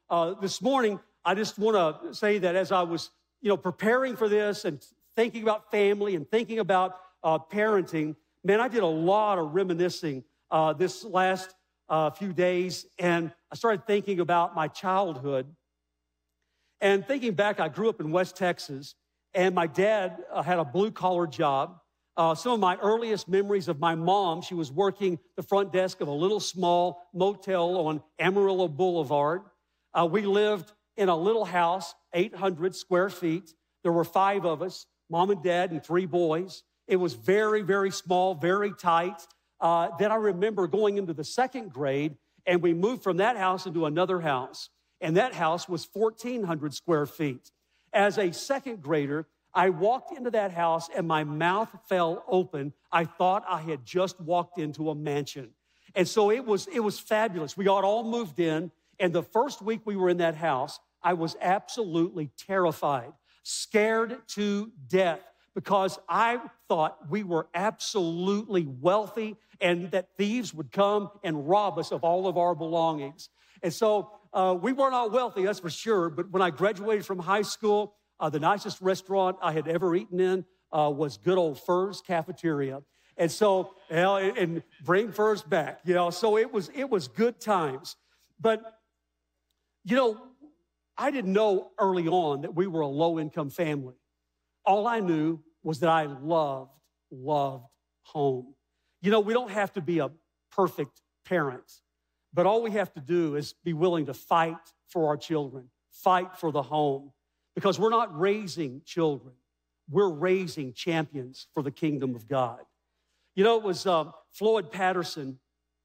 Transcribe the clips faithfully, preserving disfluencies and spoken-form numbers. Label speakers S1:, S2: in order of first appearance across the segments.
S1: uh, this morning, I just want to say that as I was, you know, preparing for this and thinking about family and thinking about uh, parenting, man, I did a lot of reminiscing uh, this last uh, few days, and I started thinking about my childhood. And thinking back, I grew up in West Texas, and my dad uh, had a blue-collar job. Uh, some of my earliest memories of my mom, she was working the front desk of a little small motel on Amarillo Boulevard. Uh, we lived in a little house, eight hundred square feet. There were five of us, mom and dad and three boys. It was very, very small, very tight. Uh, then I remember going into the second grade, and we moved from that house into another house. And that house was fourteen hundred square feet. As a second grader, I walked into that house and my mouth fell open. I thought I had just walked into a mansion. And so it was, it was fabulous. We got all moved in, and the first week we were in that house, I was absolutely terrified, scared to death, because I thought we were absolutely wealthy and that thieves would come and rob us of all of our belongings. And so uh, we were not wealthy, that's for sure, but when I graduated from high school, Uh, the nicest restaurant I had ever eaten in uh, was good old Furr's Cafeteria. And so, you know, and, and bring Furr's back, you know. So it was, it was good times. But, you know, I didn't know early on that we were a low-income family. All I knew was that I loved, loved home. You know, we don't have to be a perfect parent, but all we have to do is be willing to fight for our children, fight for the home. Because we're not raising children. We're raising champions for the kingdom of God. You know, it was uh, Floyd Patterson.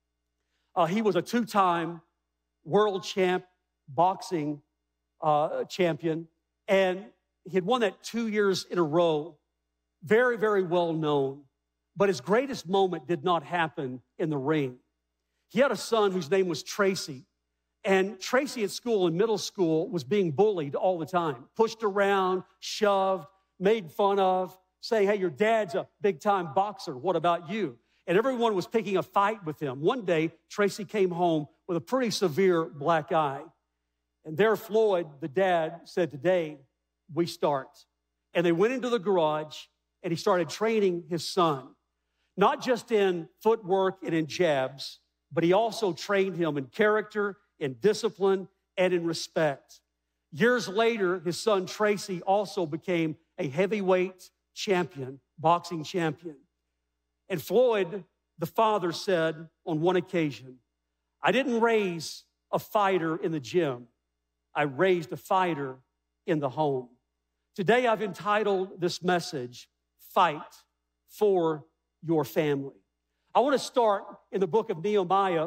S1: Uh, he was a two-time world champ, boxing uh, champion. And he had won that two years in a row. Very, very well known. But his greatest moment did not happen in the ring. He had a son whose name was Tracy. And Tracy at school, in middle school, was being bullied all the time, pushed around, shoved, made fun of, saying, hey, your dad's a big-time boxer. What about you? And everyone was picking a fight with him. One day, Tracy came home with a pretty severe black eye. And there Floyd, the dad, said, today we start. And they went into the garage, and he started training his son, not just in footwork and in jabs, but he also trained him in character, in discipline, and in respect. Years later, his son Tracy also became a heavyweight champion, boxing champion. And Floyd, the father, said on one occasion, I didn't raise a fighter in the gym. I raised a fighter in the home. Today, I've entitled this message, Fight for Your Family. I want to start in the book of Nehemiah.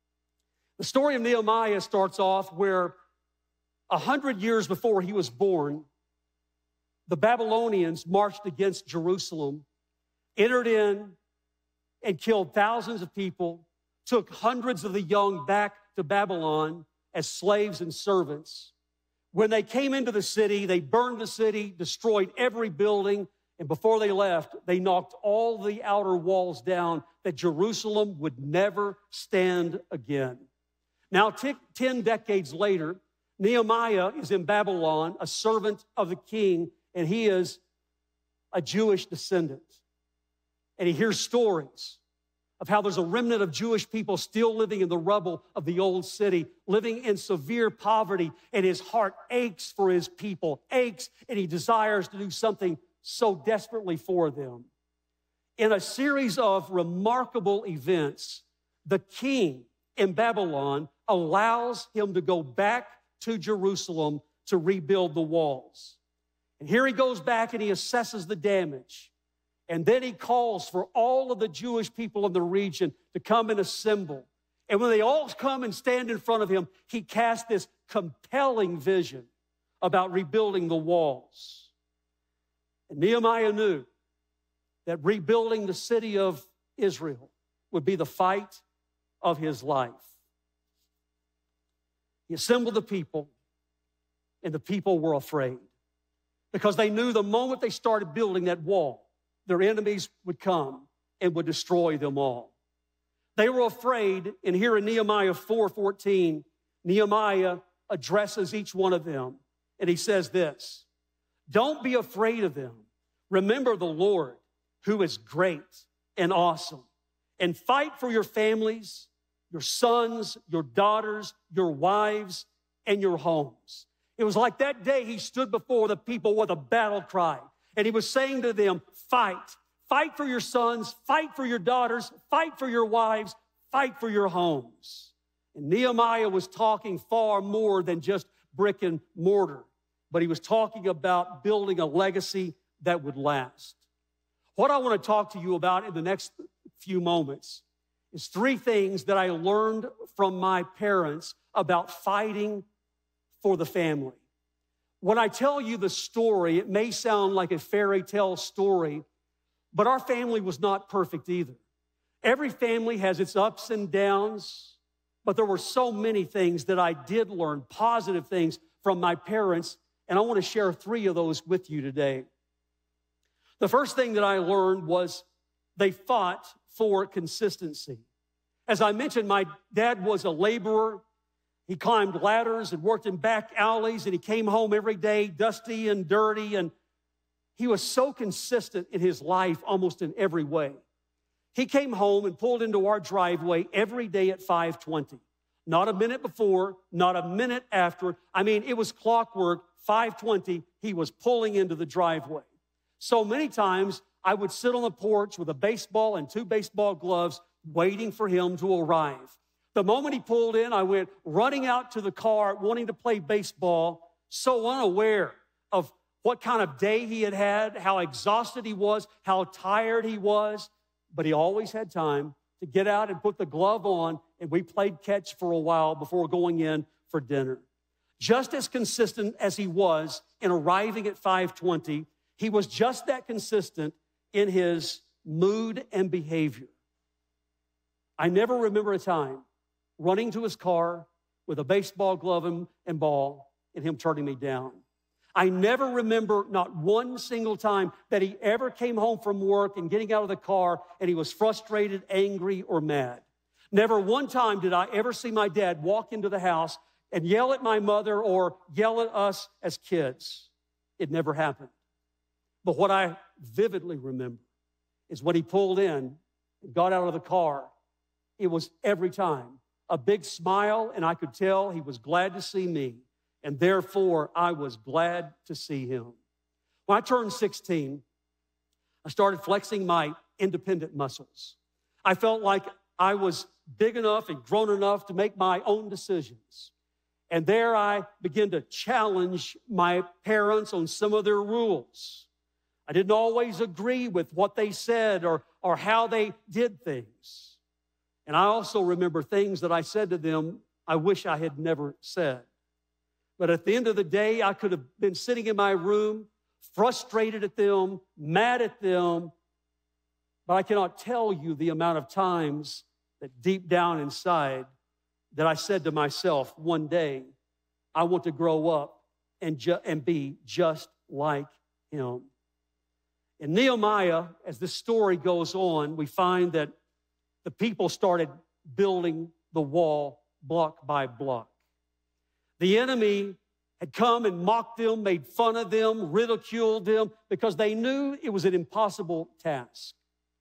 S1: The story of Nehemiah starts off where a hundred years before he was born, the Babylonians marched against Jerusalem, entered in and killed thousands of people, took hundreds of the young back to Babylon as slaves and servants. When they came into the city, they burned the city, destroyed every building, and before they left, they knocked all the outer walls down that Jerusalem would never stand again. Now, t- ten decades later, Nehemiah is in Babylon, a servant of the king, and he is a Jewish descendant. And he hears stories of how there's a remnant of Jewish people still living in the rubble of the old city, living in severe poverty, and his heart aches for his people, aches, and he desires to do something so desperately for them. In a series of remarkable events, the king in Babylon allows him to go back to Jerusalem to rebuild the walls. And here he goes back and he assesses the damage. And then he calls for all of the Jewish people in the region to come and assemble. And when they all come and stand in front of him, he casts this compelling vision about rebuilding the walls. And Nehemiah knew that rebuilding the city of Israel would be the fight of his life. He assembled the people, and the people were afraid because they knew the moment they started building that wall, their enemies would come and would destroy them all. They were afraid, and here in Nehemiah four fourteen, Nehemiah addresses each one of them, and he says this: don't be afraid of them. Remember the Lord, who is great and awesome, and fight for your families, your sons, your daughters, your wives, and your homes. It was like that day he stood before the people with a battle cry, and he was saying to them, fight. Fight for your sons, fight for your daughters, fight for your wives, fight for your homes. And Nehemiah was talking far more than just brick and mortar, but he was talking about building a legacy that would last. What I want to talk to you about in the next few moments is three things that I learned from my parents about fighting for the family. When I tell you the story, it may sound like a fairy tale story, but our family was not perfect either. Every family has its ups and downs, but there were so many things that I did learn, positive things from my parents, and I want to share three of those with you today. The first thing that I learned was they fought for consistency. As I mentioned, my dad was a laborer. He climbed ladders and worked in back alleys, and he came home every day dusty and dirty, and he was so consistent in his life almost in every way. He came home and pulled into our driveway every day at five twenty. Not a minute before, not a minute after. I mean, it was clockwork. five twenty, he was pulling into the driveway. So many times, I would sit on the porch with a baseball and two baseball gloves waiting for him to arrive. The moment he pulled in, I went running out to the car, wanting to play baseball, so unaware of what kind of day he had had, how exhausted he was, how tired he was. But he always had time to get out and put the glove on, and we played catch for a while before going in for dinner. Just as consistent as he was in arriving at five twenty, he was just that consistent in his mood and behavior. I never remember a time running to his car with a baseball glove and, and ball and him turning me down. I never remember not one single time that he ever came home from work and getting out of the car and he was frustrated, angry, or mad. Never one time did I ever see my dad walk into the house and yell at my mother or yell at us as kids. It never happened. But what I vividly remember is when he pulled in and got out of the car, it was every time a big smile, and I could tell he was glad to see me, and therefore I was glad to see him. When I turned sixteen, I started flexing my independent muscles. I felt like I was big enough and grown enough to make my own decisions. And there I began to challenge my parents on some of their rules. I didn't always agree with what they said or, or how they did things. And I also remember things that I said to them I wish I had never said. But at the end of the day, I could have been sitting in my room, frustrated at them, mad at them, but I cannot tell you the amount of times that deep down inside that I said to myself, one day, I want to grow up and, ju- and be just like him. In Nehemiah, as this story goes on, we find that the people started building the wall block by block. The enemy had come and mocked them, made fun of them, ridiculed them, because they knew it was an impossible task.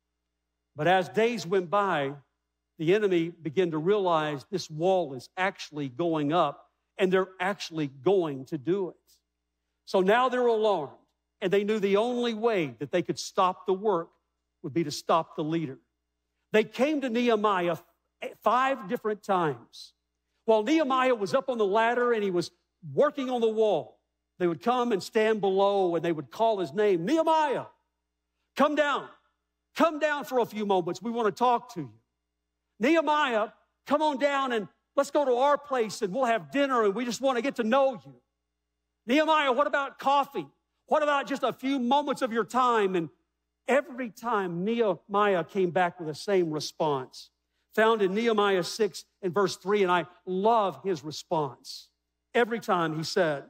S1: But as days went by, the enemy began to realize this wall is actually going up, and they're actually going to do it. So now they're alarmed, and they knew the only way that they could stop the work would be to stop the leader. They came to Nehemiah five different times. While Nehemiah was up on the ladder and he was working on the wall, they would come and stand below and they would call his name, Nehemiah, come down. Come down for a few moments. We want to talk to you. Nehemiah, come on down and let's go to our place and we'll have dinner and we just want to get to know you. Nehemiah, what about coffee? What about just a few moments of your time? And every time Nehemiah came back with the same response, found in Nehemiah six and verse three, and I love his response. Every time he said,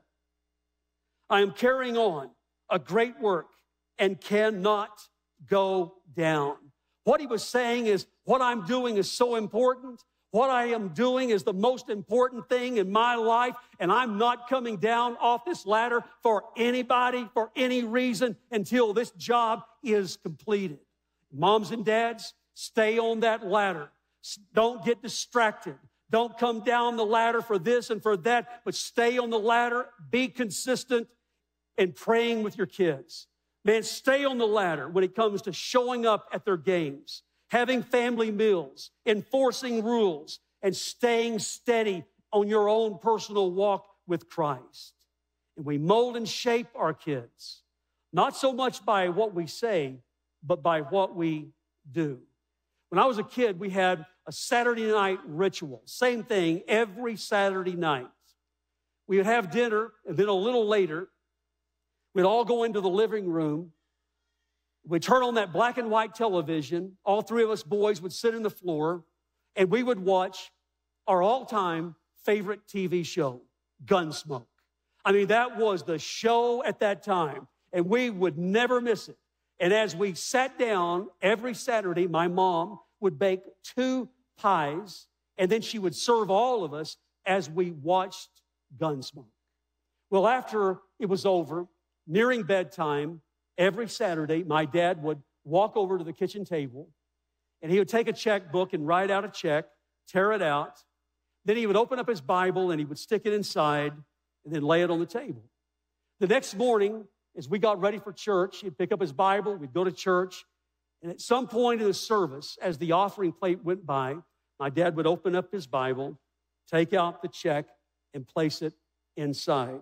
S1: I am carrying on a great work and cannot go down. What he was saying is, what I'm doing is so important. What I am doing is the most important thing in my life, and I'm not coming down off this ladder for anybody, for any reason, until this job is completed. Moms and dads, stay on that ladder. Don't get distracted. Don't come down the ladder for this and for that, but stay on the ladder. Be consistent in praying with your kids. Man, stay on the ladder when it comes to showing up at their games, having family meals, enforcing rules, and staying steady on your own personal walk with Christ. And we mold and shape our kids, not so much by what we say, but by what we do. When I was a kid, we had a Saturday night ritual. Same thing every Saturday night. We would have dinner, and then a little later, we'd all go into the living room. We'd turn on that black and white television. All three of us boys would sit on the floor, and we would watch our all-time favorite T V show, Gunsmoke. I mean, that was the show at that time, and we would never miss it. And as we sat down every Saturday, my mom would bake two pies, and then she would serve all of us as we watched Gunsmoke. Well, after it was over, nearing bedtime, every Saturday, my dad would walk over to the kitchen table, and he would take a checkbook and write out a check, tear it out. Then he would open up his Bible, and he would stick it inside, and then lay it on the table. The next morning, as we got ready for church, he'd pick up his Bible, we'd go to church, and at some point in the service, as the offering plate went by, my dad would open up his Bible, take out the check, and place it inside.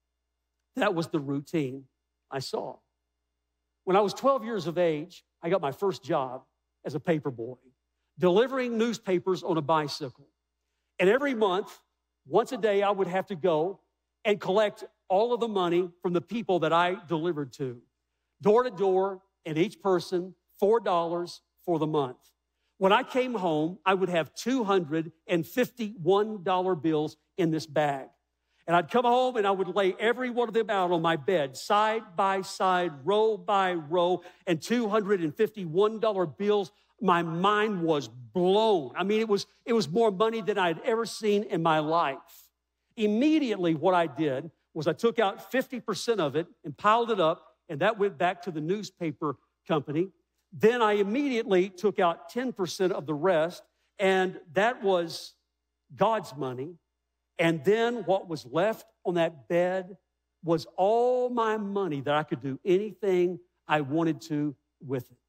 S1: That was the routine I saw. When I was twelve years of age, I got my first job as a paper boy, delivering newspapers on a bicycle. And every month, once a day, I would have to go and collect all of the money from the people that I delivered to, door to door, and each person, four dollars for the month. When I came home, I would have two hundred fifty-one dollar bills in this bag. And I'd come home and I would lay every one of them out on my bed, side by side, row by row, and two hundred fifty-one dollar bills. My mind was blown. I mean, it was, it was more money than I'd ever seen in my life. Immediately, what I did was I took out fifty percent of it and piled it up, and that went back to the newspaper company. Then I immediately took out ten percent of the rest, and that was God's money. And then what was left on that bed was all my money that I could do anything I wanted to with it.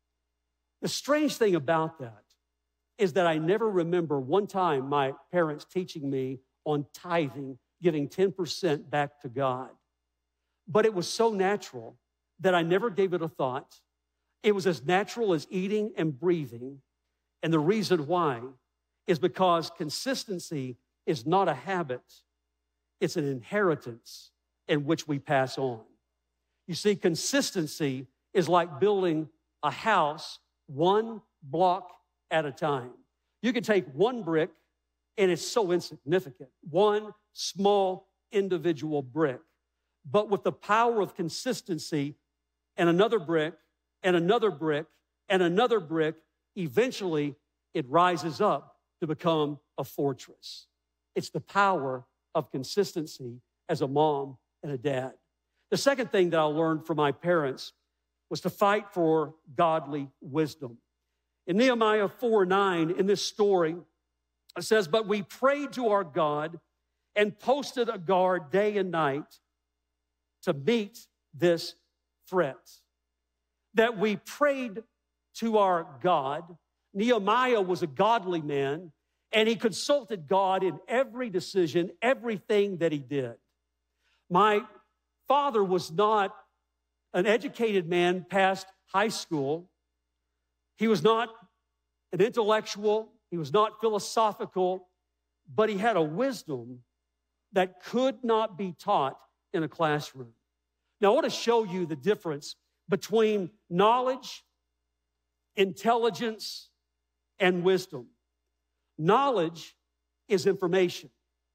S1: The strange thing about that is that I never remember one time my parents teaching me on tithing, giving ten percent back to God. But it was so natural that I never gave it a thought. It was as natural as eating and breathing. And the reason why is because consistency is not a habit. It's an inheritance in which we pass on. You see, consistency is like building a house one block at a time. You can take one brick, and it's so insignificant, one small individual brick. But with the power of consistency and another brick and another brick and another brick, eventually it rises up to become a fortress. It's the power of consistency as a mom and a dad. The second thing that I learned from my parents was to fight for godly wisdom. In Nehemiah four nine, in this story, it says, "But we prayed to our God and posted a guard day and night to meet this threat." That we prayed to our God. Nehemiah was a godly man, and he consulted God in every decision, everything that he did. My father was not an educated man past high school. He was not an intellectual. He was not philosophical, but he had a wisdom that could not be taught in a classroom. Now, I want to show you the difference between knowledge, intelligence, and wisdom. Knowledge is information.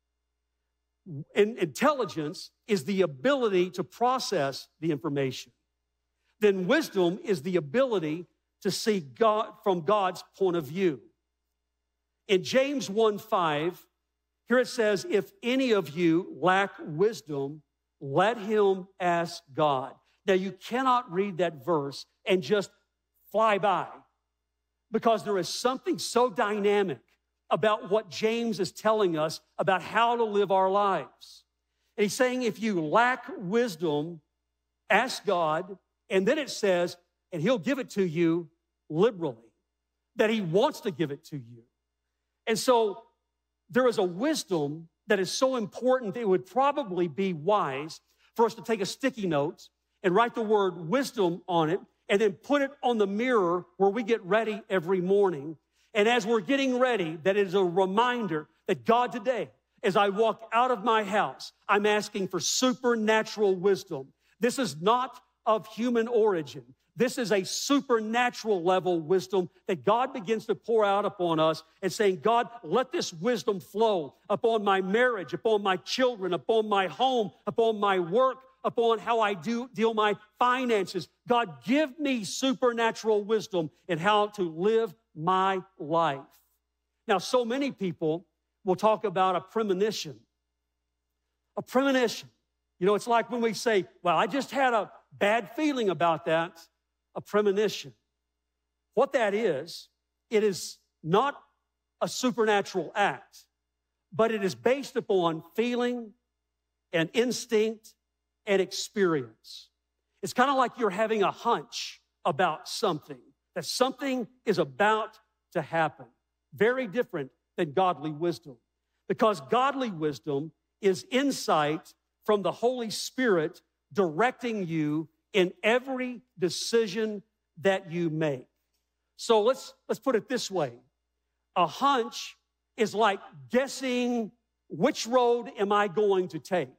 S1: And intelligence is the ability to process the information. Then wisdom is the ability to see God from God's point of view. In James one five, here it says, if any of you lack wisdom, let him ask God. Now, you cannot read that verse and just fly by, because there is something so dynamic about what James is telling us about how to live our lives. And he's saying, if you lack wisdom, ask God. And then it says, and he'll give it to you liberally, that he wants to give it to you. And so there is a wisdom that is so important that it would probably be wise for us to take a sticky note and write the word wisdom on it and then put it on the mirror where we get ready every morning. And as we're getting ready, that is a reminder that God, today, as I walk out of my house, I'm asking for supernatural wisdom. This is not of human origin. This is a supernatural level wisdom that God begins to pour out upon us and saying, God, let this wisdom flow upon my marriage, upon my children, upon my home, upon my work, upon how I do deal my finances. God, give me supernatural wisdom in how to live my life. Now, so many people will talk about a premonition. A premonition. You know, it's like when we say, well, I just had a bad feeling about that. A premonition. What that is, it is not a supernatural act, but it is based upon feeling and instinct and experience. It's kind of like you're having a hunch about something, that something is about to happen. Very different than godly wisdom, because godly wisdom is insight from the Holy Spirit directing you in every decision that you make. So let's, let's put it this way. A hunch is like guessing which road am I going to take.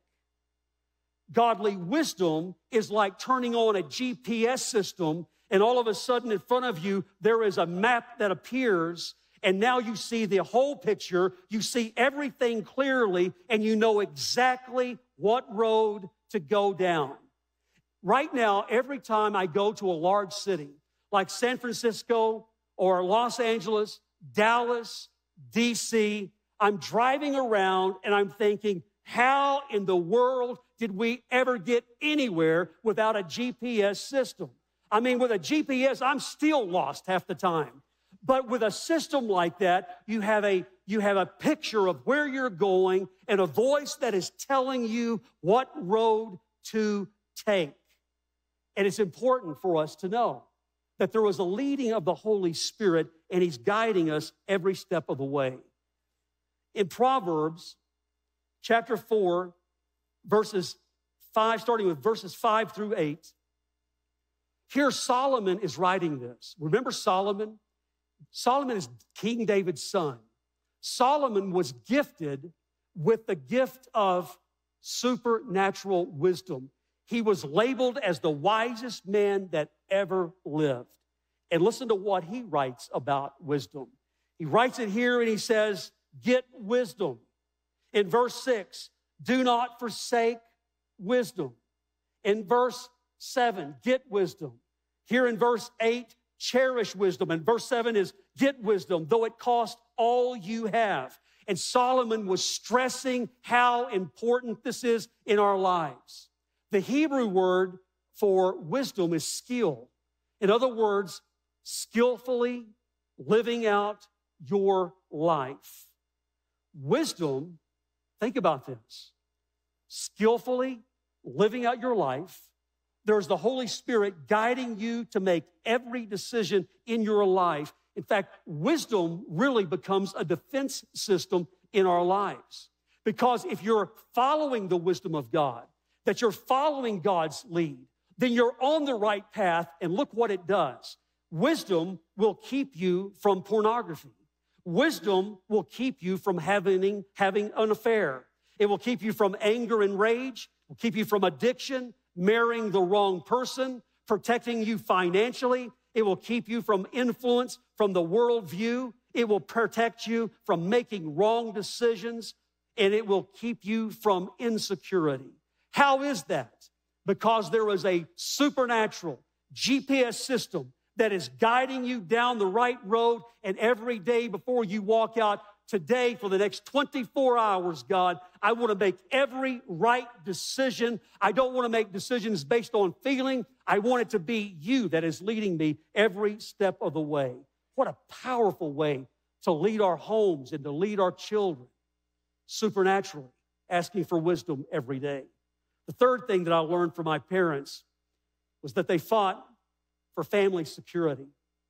S1: Godly wisdom is like turning on a G P S system, and all of a sudden in front of you, there is a map that appears, and now you see the whole picture, you see everything clearly, and you know exactly what road to go down. Right now, every time I go to a large city like San Francisco or Los Angeles, Dallas, D C, I'm driving around and I'm thinking, how in the world did we ever get anywhere without a G P S system? I mean, with a G P S, I'm still lost half the time. But with a system like that, you have a, you have a picture of where you're going and a voice that is telling you what road to take. And it's important for us to know that there was a leading of the Holy Spirit, and he's guiding us every step of the way. In Proverbs chapter four, verses five, starting with verses five through eight, here Solomon is writing this. Remember Solomon? Solomon is King David's son. Solomon was gifted with the gift of supernatural wisdom. He was labeled as the wisest man that ever lived. And listen to what he writes about wisdom. He writes it here and he says, get wisdom. In verse six, do not forsake wisdom. In verse seven, get wisdom. Here in verse eight, cherish wisdom. And verse seven is get wisdom, though it cost all you have. And Solomon was stressing how important this is in our lives. The Hebrew word for wisdom is skill. In other words, skillfully living out your life. Wisdom, think about this, skillfully living out your life. There's the Holy Spirit guiding you to make every decision in your life. In fact, wisdom really becomes a defense system in our lives. Because if you're following the wisdom of God, that you're following God's lead, then you're on the right path, and look what it does. Wisdom will keep you from pornography. Wisdom will keep you from having, having an affair. It will keep you from anger and rage. It will keep you from addiction, marrying the wrong person, protecting you financially. It will keep you from influence from the worldview. It will protect you from making wrong decisions, and it will keep you from insecurity. How is that? Because there is a supernatural G P S system that is guiding you down the right road. And every day before you walk out, today, for the next twenty-four hours, God, I want to make every right decision. I don't want to make decisions based on feeling. I want it to be you that is leading me every step of the way. What a powerful way to lead our homes and to lead our children supernaturally, asking for wisdom every day. The third thing that I learned from my parents was that they fought for family security.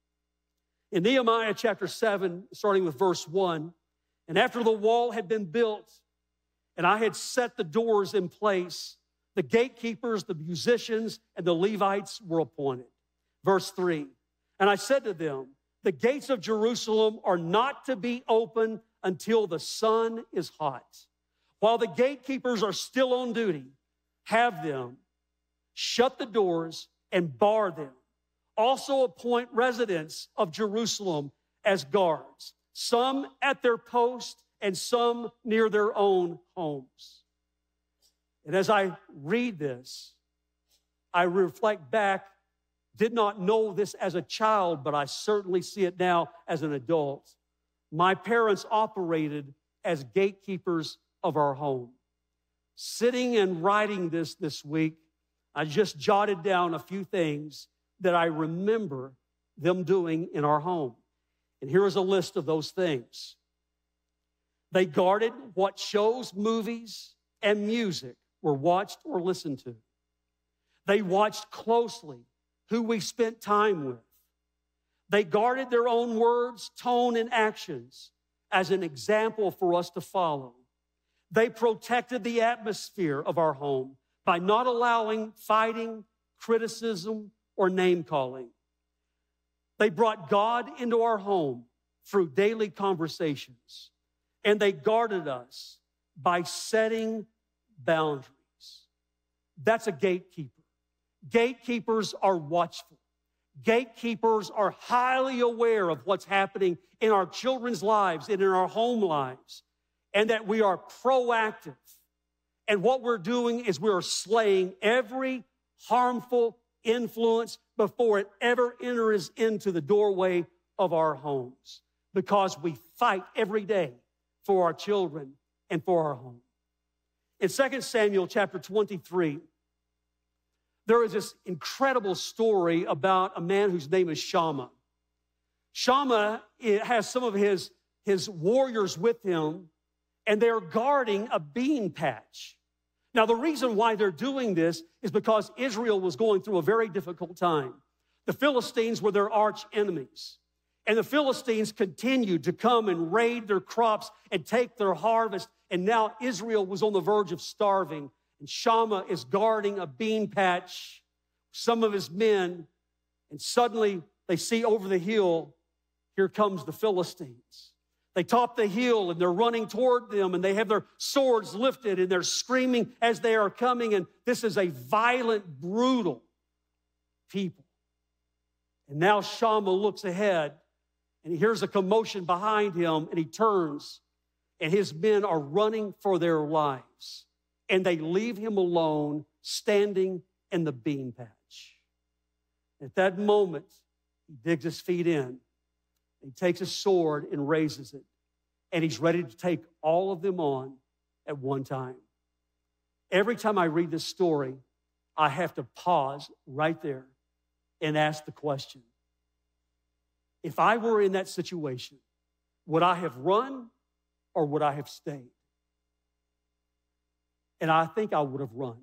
S1: In Nehemiah chapter seven, starting with verse one, and after the wall had been built, and I had set the doors in place, the gatekeepers, the musicians, and the Levites were appointed. Verse three, and I said to them, the gates of Jerusalem are not to be open until the sun is hot. While the gatekeepers are still on duty, have them shut the doors and bar them. Also appoint residents of Jerusalem as guards, some at their post and some near their own homes. And as I read this, I reflect back, did not know this as a child, but I certainly see it now as an adult. My parents operated as gatekeepers of our home. Sitting and writing this this week, I just jotted down a few things that I remember them doing in our home. And here is a list of those things. They guarded what shows, movies, and music were watched or listened to. They watched closely who we spent time with. They guarded their own words, tone, and actions as an example for us to follow. They protected the atmosphere of our home by not allowing fighting, criticism, or name-calling. They brought God into our home through daily conversations, and they guarded us by setting boundaries. That's a gatekeeper. Gatekeepers are watchful. Gatekeepers are highly aware of what's happening in our children's lives and in our home lives, and that we are proactive. And what we're doing is we're slaying every harmful influence before it ever enters into the doorway of our homes, because we fight every day for our children and for our home. In Second Samuel chapter twenty-three, there is this incredible story about a man whose name is Shammah. Shammah has some of his, his warriors with him, and they're guarding a bean patch. Now, the reason why they're doing this is because Israel was going through a very difficult time. The Philistines were their arch enemies, and the Philistines continued to come and raid their crops and take their harvest, and now Israel was on the verge of starving, and Shammah is guarding a bean patch, some of his men, and suddenly they see over the hill, here comes the Philistines. They top the hill and they're running toward them, and they have their swords lifted and they're screaming as they are coming. And this is a violent, brutal people. And now Shammah looks ahead and he hears a commotion behind him, and he turns, and his men are running for their lives. And they leave him alone standing in the bean patch. At that moment, he digs his feet in. He takes his sword and raises it, and he's ready to take all of them on at one time. Every time I read this story, I have to pause right there and ask the question, if I were in that situation, would I have run or would I have stayed? And I think I would have run,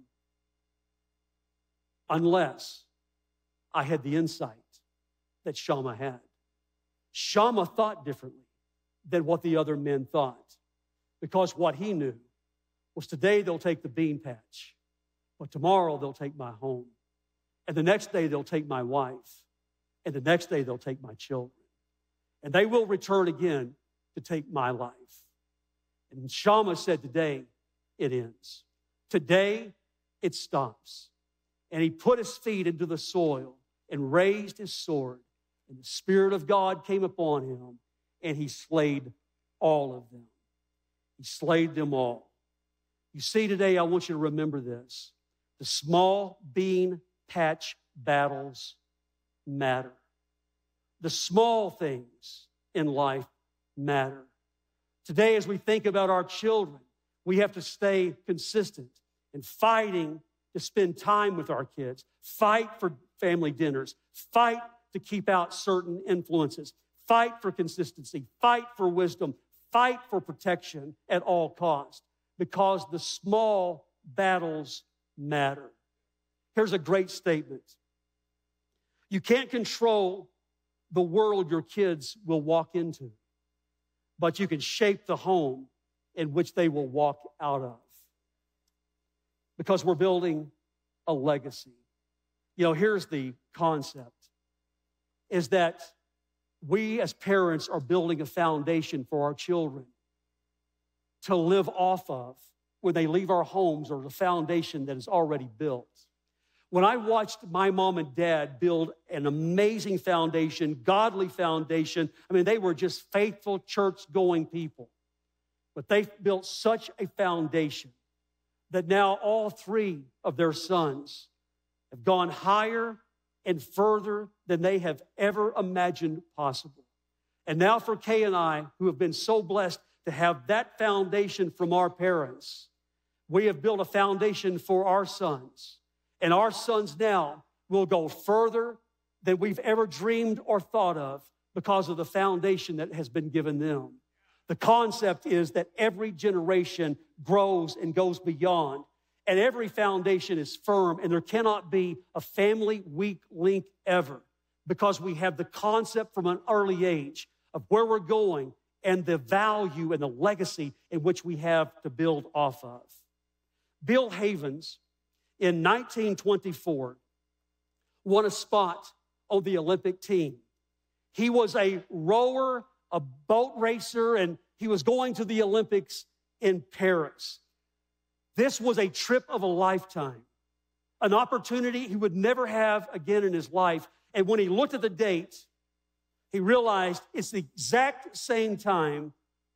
S1: unless I had the insight that Shammah had. Shammah thought differently than what the other men thought, because what he knew was today they'll take the bean patch, but tomorrow they'll take my home, and the next day they'll take my wife, and the next day they'll take my children, and they will return again to take my life. And Shammah said, today it ends. Today it stops. And he put his feet into the soil and raised his sword, and the Spirit of God came upon him, and he slayed all of them. He slayed them all. You see, today I want you to remember this. The small bean patch battles matter. The small things in life matter. Today, as we think about our children, we have to stay consistent in fighting to spend time with our kids, fight for family dinners, fight to keep out certain influences, fight for consistency, fight for wisdom, fight for protection at all costs, because the small battles matter. Here's a great statement. You can't control the world your kids will walk into, but you can shape the home in which they will walk out of. Because we're building a legacy. You know, here's the concept, is that we as parents are building a foundation for our children to live off of when they leave our homes, or the foundation that is already built. When I watched my mom and dad build an amazing foundation, godly foundation, I mean, they were just faithful church-going people. But they built such a foundation that now all three of their sons have gone higher and further than they have ever imagined possible. And now for Kay and I, who have been so blessed to have that foundation from our parents, we have built a foundation for our sons. And our sons now will go further than we've ever dreamed or thought of because of the foundation that has been given them. The concept is that every generation grows and goes beyond, and every foundation is firm, and there cannot be a family weak link ever, because we have the concept from an early age of where we're going and the value and the legacy in which we have to build off of. Bill Havens, in nineteen twenty-four, won a spot on the Olympic team. He was a rower, a boat racer, and he was going to the Olympics in Paris. This was a trip of a lifetime, an opportunity he would never have again in his life. And when he looked at the date, he realized it's the exact same time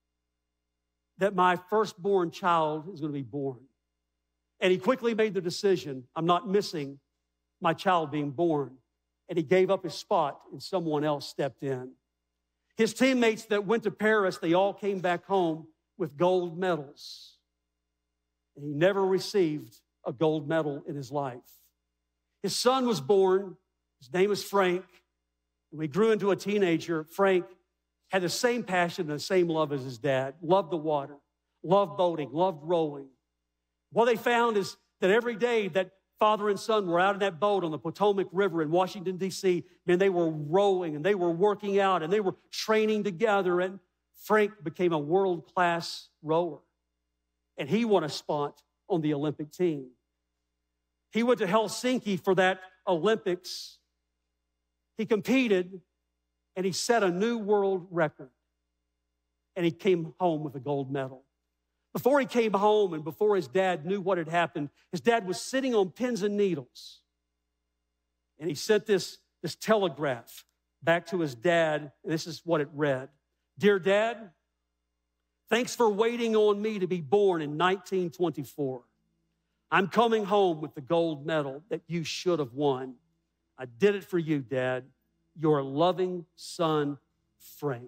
S1: that my firstborn child is going to be born. And he quickly made the decision, I'm not missing my child being born. And he gave up his spot, and someone else stepped in. His teammates that went to Paris, they all came back home with gold medals. And he never received a gold medal in his life. His son was born. His name was Frank. When he grew into a teenager, Frank had the same passion and the same love as his dad. Loved the water, loved boating, loved rowing. What they found is that every day that father and son were out in that boat on the Potomac River in Washington, D C, man, they were rowing and they were working out and they were training together. And Frank became a world-class rower. And he won a spot on the Olympic team. He went to Helsinki for that Olympics. He competed and he set a new world record. And he came home with a gold medal. Before he came home and before his dad knew what had happened, his dad was sitting on pins and needles. And he sent this, this telegraph back to his dad, and this is what it read. Dear Dad, thanks for waiting on me to be born in nineteen twenty-four. I'm coming home with the gold medal that you should have won. I did it for you, Dad. Your loving son, Frank.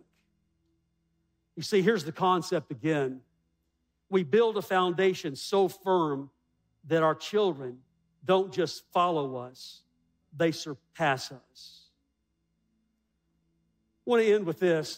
S1: You see, here's the concept again. We build a foundation so firm that our children don't just follow us, they surpass us. I want to end with this.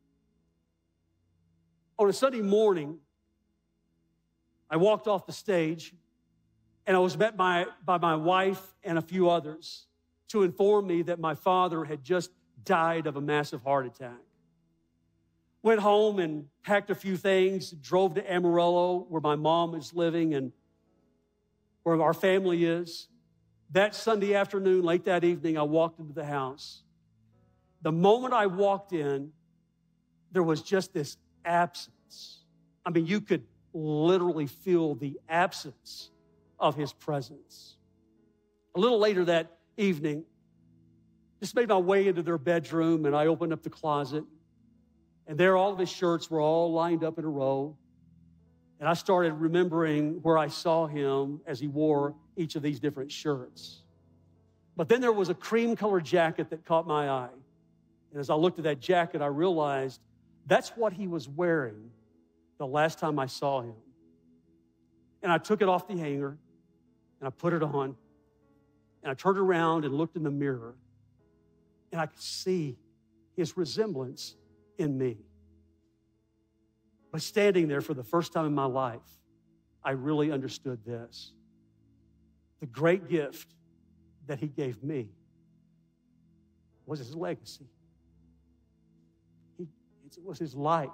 S1: On a Sunday morning, I walked off the stage and I was met by, by my wife and a few others to inform me that my father had just died of a massive heart attack. Went home and packed a few things, drove to Amarillo, where my mom is living and where our family is. That Sunday afternoon, late that evening, I walked into the house. The moment I walked in, there was just this absence. I mean, you could literally feel the absence of his presence. A little later that evening, just made my way into their bedroom, and I opened up the closet. And there, all of his shirts were all lined up in a row. And I started remembering where I saw him as he wore each of these different shirts. But then there was a cream-colored jacket that caught my eye. And as I looked at that jacket, I realized that's what he was wearing the last time I saw him. And I took it off the hanger, and I put it on, and I turned around and looked in the mirror, and I could see his resemblance in me. But standing there for the first time in my life, I really understood this. The great gift that he gave me was his legacy. He, it was his life.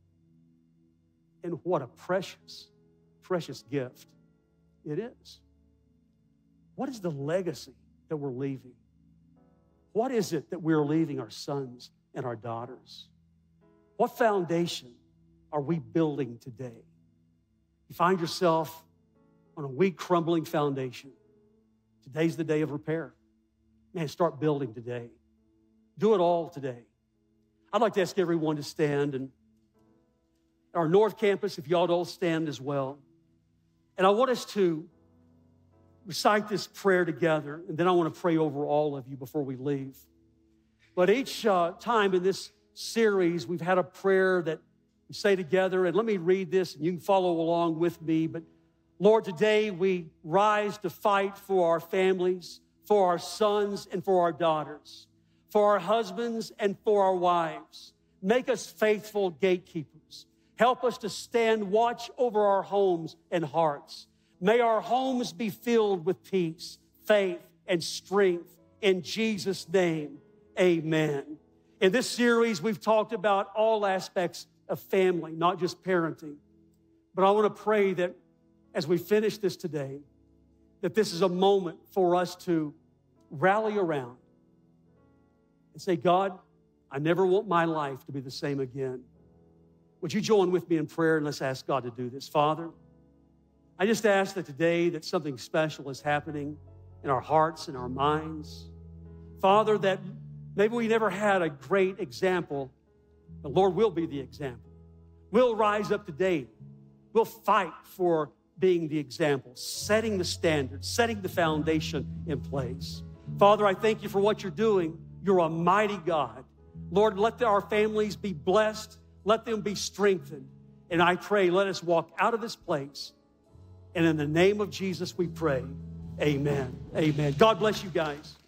S1: And what a precious, precious gift it is. What is the legacy that we're leaving? What is it that we're leaving our sons and our daughters? What foundation are we building today? You find yourself on a weak, crumbling foundation. Today's the day of repair. Man, start building today. Do it all today. I'd like to ask everyone to stand, and our North Campus, if y'all don't stand as well. And I want us to recite this prayer together, and then I want to pray over all of you before we leave. But each uh, time in this series, we've had a prayer that we say together, and let me read this, and you can follow along with me. But Lord, today we rise to fight for our families, for our sons and for our daughters, for our husbands and for our wives. Make us faithful gatekeepers. Help us to stand watch over our homes and hearts. May our homes be filled with peace, faith, and strength. In Jesus' name, amen. In this series, we've talked about all aspects of family, not just parenting. But I want to pray that as we finish this today, that this is a moment for us to rally around and say, God, I never want my life to be the same again. Would you join with me in prayer, and let's ask God to do this. Father, I just ask that today that something special is happening in our hearts and our minds. Father, that maybe we never had a great example, but Lord, we'll be the example. We'll rise up today. We'll fight for being the example, setting the standard, setting the foundation in place. Father, I thank you for what you're doing. You're a mighty God. Lord, let our families be blessed. Let them be strengthened. And I pray, let us walk out of this place. And in the name of Jesus, we pray. Amen. Amen. God bless you guys.